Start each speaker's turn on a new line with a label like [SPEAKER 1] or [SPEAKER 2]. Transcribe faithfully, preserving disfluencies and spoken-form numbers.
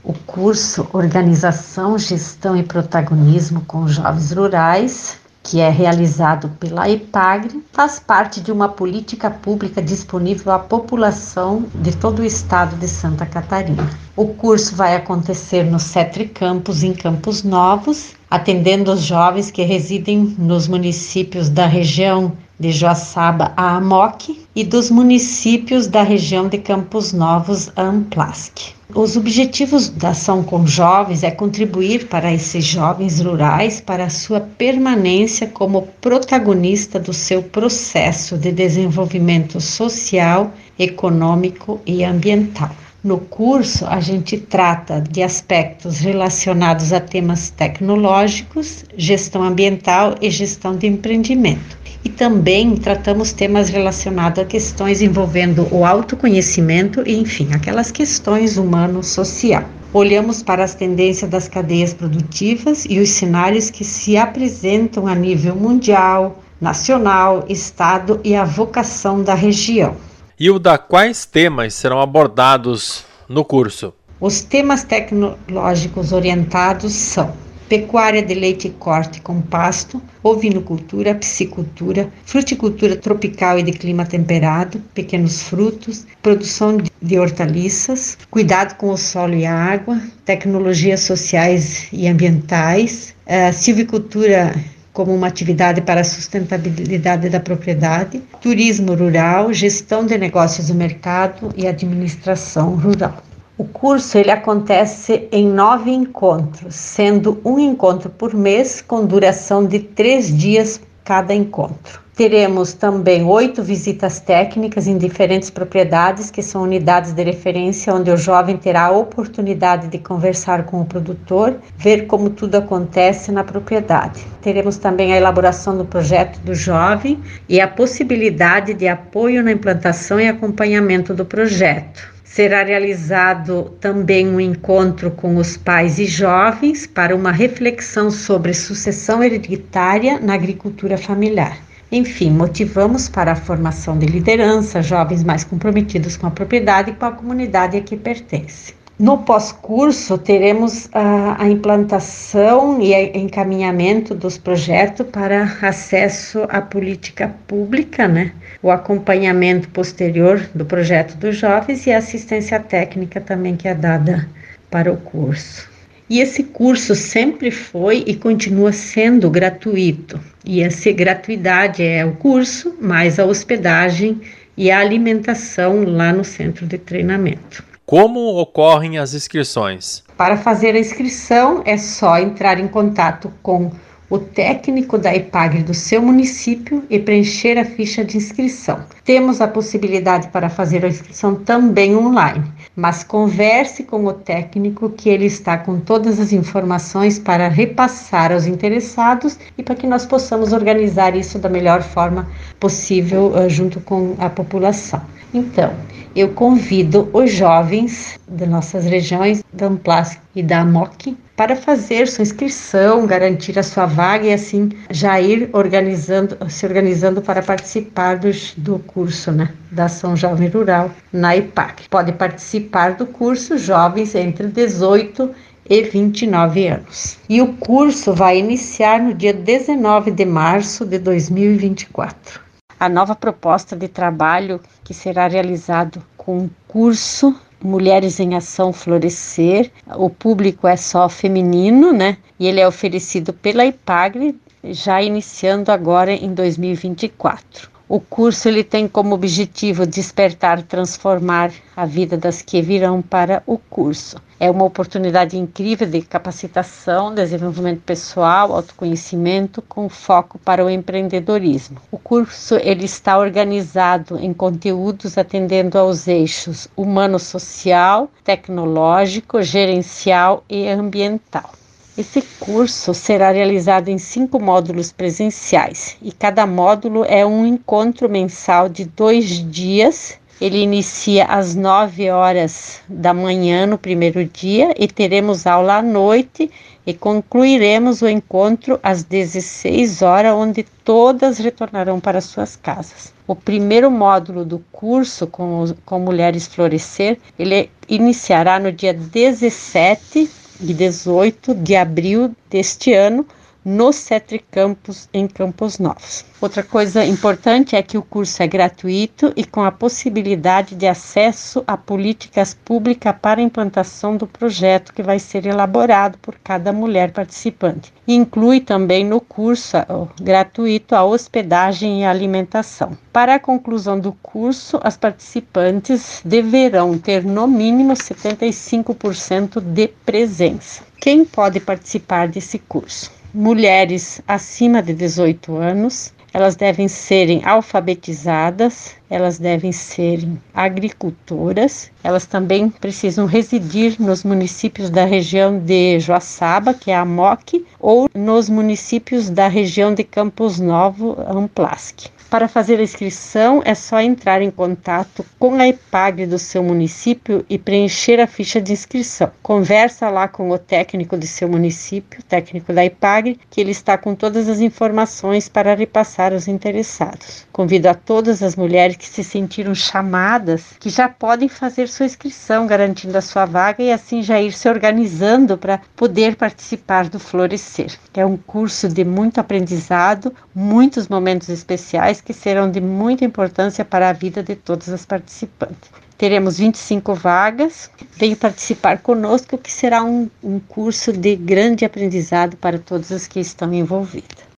[SPEAKER 1] O curso Organização, Gestão e Protagonismo com Jovens Rurais, que é realizado pela EPAGRE, faz parte de uma política pública disponível à população de todo o estado de Santa Catarina. O curso vai acontecer no CETRI Campus, em Campos Novos, atendendo os jovens que residem nos municípios da região de Joaçaba a Amoque e dos municípios da região de Campos Novos a Amplasque. Os objetivos da ação com jovens é contribuir para esses jovens rurais para a sua permanência como protagonista do seu processo de desenvolvimento social, econômico e ambiental. No curso, a gente trata de aspectos relacionados a temas tecnológicos, gestão ambiental e gestão de empreendimento. E também tratamos temas relacionados a questões envolvendo o autoconhecimento e, enfim, aquelas questões humano-social. Olhamos para as tendências das cadeias produtivas e os cenários que se apresentam a nível mundial, nacional, estado e a vocação da região.
[SPEAKER 2] Hilda, quais temas serão abordados no curso?
[SPEAKER 1] Os temas tecnológicos orientados são pecuária de leite e corte com pasto, ovinocultura, piscicultura, fruticultura tropical e de clima temperado, pequenos frutos, produção de hortaliças, cuidado com o solo e a água, tecnologias sociais e ambientais, a silvicultura como uma atividade para a sustentabilidade da propriedade, turismo rural, gestão de negócios do mercado e administração rural. O curso ele acontece em nove encontros, sendo um encontro por mês com duração de três dias cada encontro. Teremos também oito visitas técnicas em diferentes propriedades, que são unidades de referência, onde o jovem terá a oportunidade de conversar com o produtor, ver como tudo acontece na propriedade. Teremos também a elaboração do projeto do jovem e a possibilidade de apoio na implantação e acompanhamento do projeto. Será realizado também um encontro com os pais e jovens para uma reflexão sobre sucessão hereditária na agricultura familiar. Enfim, motivamos para a formação de liderança, jovens mais comprometidos com a propriedade e com a comunidade a que pertence. No pós-curso, teremos a, a implantação e a encaminhamento dos projetos para acesso à política pública, né? O acompanhamento posterior do projeto dos jovens e a assistência técnica também que é dada para o curso. E esse curso sempre foi e continua sendo gratuito. E essa gratuidade é o curso, mais a hospedagem e a alimentação lá no centro de treinamento.
[SPEAKER 2] Como ocorrem as inscrições?
[SPEAKER 1] Para fazer a inscrição é só entrar em contato com o técnico da EPAGRE do seu município e preencher a ficha de inscrição. Temos a possibilidade para fazer a inscrição também online, mas converse com o técnico que ele está com todas as informações para repassar aos interessados e para que nós possamos organizar isso da melhor forma possível uh, junto com a população. Então, eu convido os jovens de nossas regiões, da Amplasque e da Amoque, para fazer sua inscrição, garantir a sua vaga e assim já ir organizando, se organizando para participar do, do curso, né, da Ação Jovem Rural na EPAGRE. Pode participar do curso jovens entre dezoito e vinte e nove anos. E o curso vai iniciar no dia dezenove de março de dois mil e vinte e quatro. A nova proposta de trabalho que será realizado com o curso Mulheres em Ação Florescer, o público é só feminino, né? E ele é oferecido pela EPAGRE, já iniciando agora em dois mil e vinte e quatro. O curso ele tem como objetivo despertar e transformar a vida das que virão para o curso. É uma oportunidade incrível de capacitação, desenvolvimento pessoal, autoconhecimento com foco para o empreendedorismo. O curso ele está organizado em conteúdos atendendo aos eixos humano-social, tecnológico, gerencial e ambiental. Esse curso será realizado em cinco módulos presenciais e cada módulo é um encontro mensal de dois dias Ele inicia às nove horas da manhã no primeiro dia e teremos aula à noite e concluiremos o encontro às dezesseis horas, onde todas retornarão para suas casas. O primeiro módulo do curso com, com Mulheres Florescer, ele iniciará no dia dezessete e dezoito de abril deste ano, no Setri Campus, em Campos Novos. Outra coisa importante é que o curso é gratuito e com a possibilidade de acesso a políticas públicas para a implantação do projeto que vai ser elaborado por cada mulher participante. Inclui também no curso ó, gratuito a hospedagem e a alimentação. Para a conclusão do curso, as participantes deverão ter no mínimo setenta e cinco por cento de presença. Quem pode participar desse curso? Mulheres acima de dezoito anos, elas devem serem alfabetizadas, elas devem serem agricultoras, elas também precisam residir nos municípios da região de Joaçaba, que é a M O C, ou nos municípios da região de Campos Novo, Amplasc. Para fazer a inscrição, é só entrar em contato com a EPAGRE do seu município e preencher a ficha de inscrição. Conversa lá com o técnico de seu município, técnico da EPAGRE, que ele está com todas as informações para repassar aos interessados. Convido a todas as mulheres que se sentiram chamadas, que já podem fazer sua inscrição, garantindo a sua vaga e assim já ir se organizando para poder participar do Florescer. É um curso de muito aprendizado, muitos momentos especiais, que serão de muita importância para a vida de todas as participantes. Teremos vinte e cinco vagas, venha participar conosco, que será um, um curso de grande aprendizado para todas as que estão envolvidas.